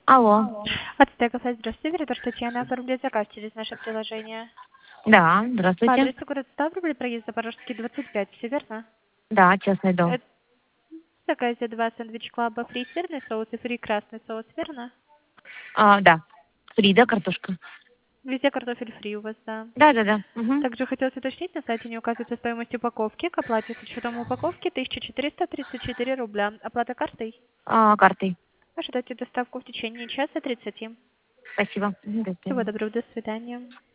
Алло. Ацтека, здравствуйте, Веритор Татьяна, оформляет заказ через наше приложение. Да, По здравствуйте. адресу город Ставрополь, проезд Запорожский, 25, все верно? Да, частный дом. Это в заказе 2 сэндвич клаба, фри сырный соус и фри красный соус, верно? Да. Фрида, картошка. Везде картофель фри у вас, да. Да. Угу. Также хотелось уточнить, на сайте не указывается стоимость упаковки. К оплате с учетом упаковки 1434 рубля. Оплата картой. Картой. Ожидайте доставку в течение часа 30. Спасибо. До Всего свидания. доброго, до свидания.